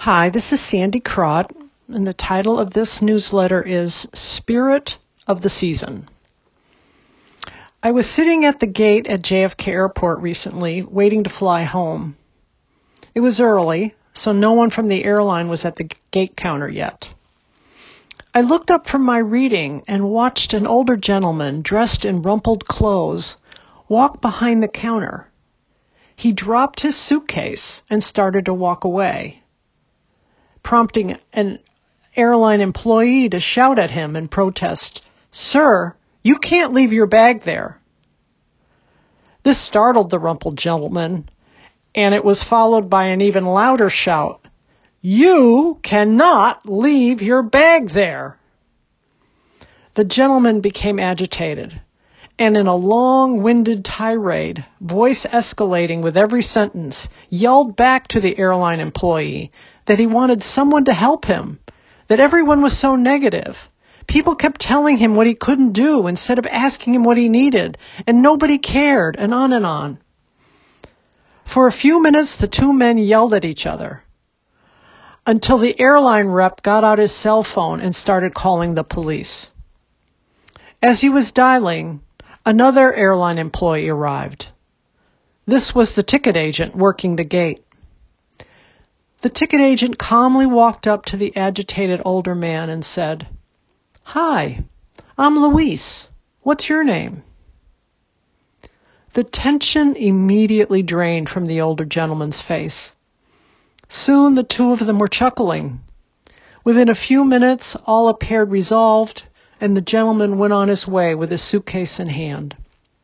Hi, this is Sandy Crott, and the title of this newsletter is Spirit of the Season. I was sitting at the gate at JFK Airport recently, waiting to fly home. It was early, so no one from the airline was at the gate counter yet. I looked up from my reading and watched an older gentleman dressed in rumpled clothes walk behind the counter. He dropped his suitcase and started to walk away, prompting an airline employee to shout at him and protest, "Sir, you can't leave your bag there." This startled the rumpled gentleman, and it was followed by an even louder shout, "You cannot leave your bag there." The gentleman became agitated, and in a long-winded tirade, voice escalating with every sentence, yelled back to the airline employee that he wanted someone to help him, that everyone was so negative. People kept telling him what he couldn't do instead of asking him what he needed, and nobody cared, and on and on. For a few minutes, the two men yelled at each other, until the airline rep got out his cell phone and started calling the police. As he was dialing, another airline employee arrived. This was the ticket agent working the gate. The ticket agent calmly walked up to the agitated older man and said, "Hi, I'm Luis. What's your name?" The tension immediately drained from the older gentleman's face. Soon the two of them were chuckling. Within a few minutes, all appeared resolved, and the gentleman went on his way with his suitcase in hand.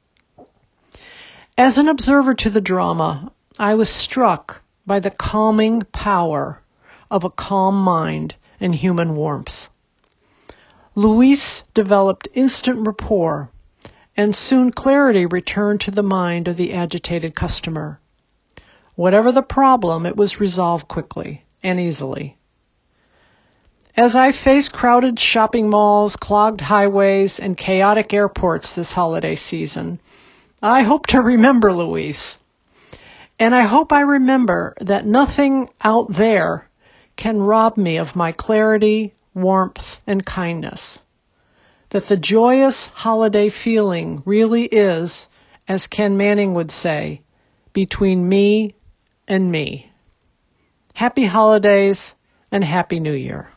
As an observer to the drama, I was struck by the calming power of a calm mind and human warmth. Luis developed instant rapport, and soon clarity returned to the mind of the agitated customer. Whatever the problem, it was resolved quickly and easily. As I face crowded shopping malls, clogged highways, and chaotic airports this holiday season, I hope to remember Luis. And I hope I remember that nothing out there can rob me of my clarity, warmth, and kindness. That the joyous holiday feeling really is, as Ken Manning would say, between me and me. Happy holidays and Happy New Year.